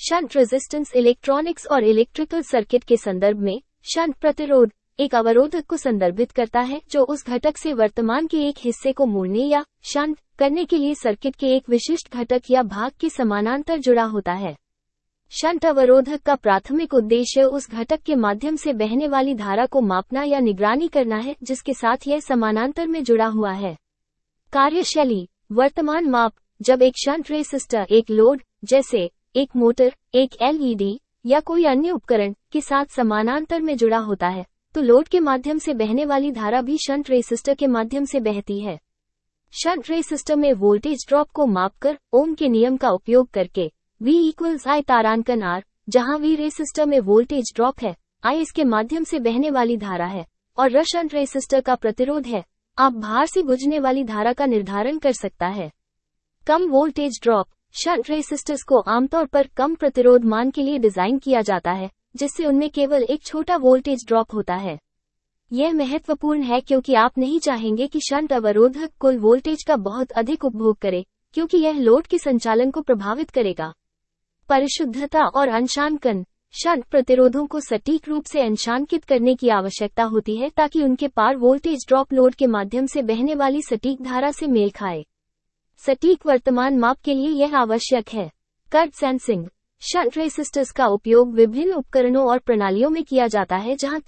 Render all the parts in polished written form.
Shunt resistance electronics और electrical circuit के संदर्भ में शंट प्रतिरोध एक अवरोधक को संदर्भित करता है जो उस घटक से वर्तमान के एक हिस्से को मोड़ने या शंट करने के लिए सर्किट के एक विशिष्ट घटक या भाग के समानांतर जुड़ा होता है। शंट अवरोधक का प्राथमिक उद्देश्य उस घटक के माध्यम से बहने वाली धारा को मापना या निगरानी करना है जिसके साथ यह समानांतर में जुड़ा हुआ है। कार्यशैली वर्तमान माप जब एक शंट रेसिस्टर एक लोड जैसे एक मोटर, एक एलईडी या कोई अन्य उपकरण के साथ समानांतर में जुड़ा होता है तो लोड के माध्यम से बहने वाली धारा भी शंट रेसिस्टर के माध्यम से बहती है। शंट रेसिस्टर में वोल्टेज ड्रॉप को मापकर ओम के नियम का उपयोग करके V = I तारांकन R, जहां V रेसिस्टर में वोल्टेज ड्रॉप है, I इसके माध्यम से बहने वाली धारा है और R शंट रेसिस्टर का प्रतिरोध है, आप भार से गुजरने वाली धारा का निर्धारण कर सकता है। कम वोल्टेज ड्रॉप शंट रेसिस्टर्स को आमतौर पर कम प्रतिरोध मान के लिए डिजाइन किया जाता है जिससे उनमें केवल एक छोटा वोल्टेज ड्रॉप होता है। यह महत्वपूर्ण है क्योंकि आप नहीं चाहेंगे कि शंट अवरोधक कुल वोल्टेज का बहुत अधिक उपभोग करे क्योंकि यह लोड के संचालन को प्रभावित करेगा। परिशुद्धता और अंशांकन शंट प्रतिरोधों को सटीक रूप से अंशांकित करने की आवश्यकता होती है ताकि उनके पार वोल्टेज ड्रॉप लोड के माध्यम से बहने वाली सटीक धारा से मेल खाए। सटीक वर्तमान माप के लिए यह आवश्यक है। करंट सेंसिंग शंट रेसिस्टर्स का उपयोग विभिन्न उपकरणों और प्रणालियों में किया जाता है जहां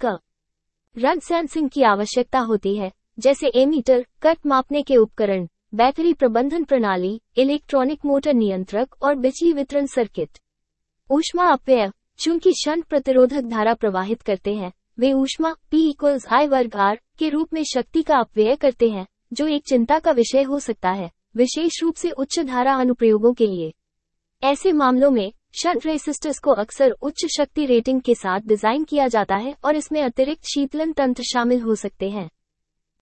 करंट सेंसिंग की आवश्यकता होती है, जैसे एमीटर, करंट मापने के उपकरण, बैटरी प्रबंधन प्रणाली, इलेक्ट्रॉनिक मोटर नियंत्रक और बिजली वितरण सर्किट। ऊष्मा अपव्यय चूंकि शंट प्रतिरोधक धारा प्रवाहित करते हैं, वे ऊष्मा P = I वर्ग R के रूप में शक्ति का अपव्यय करते हैं, जो एक चिंता का विषय हो सकता है, विशेष रूप से उच्च धारा अनुप्रयोगों के लिए। ऐसे मामलों में शंट रेसिस्टर्स को अक्सर उच्च शक्ति रेटिंग के साथ डिजाइन किया जाता है और इसमें अतिरिक्त शीतलन तंत्र शामिल हो सकते हैं।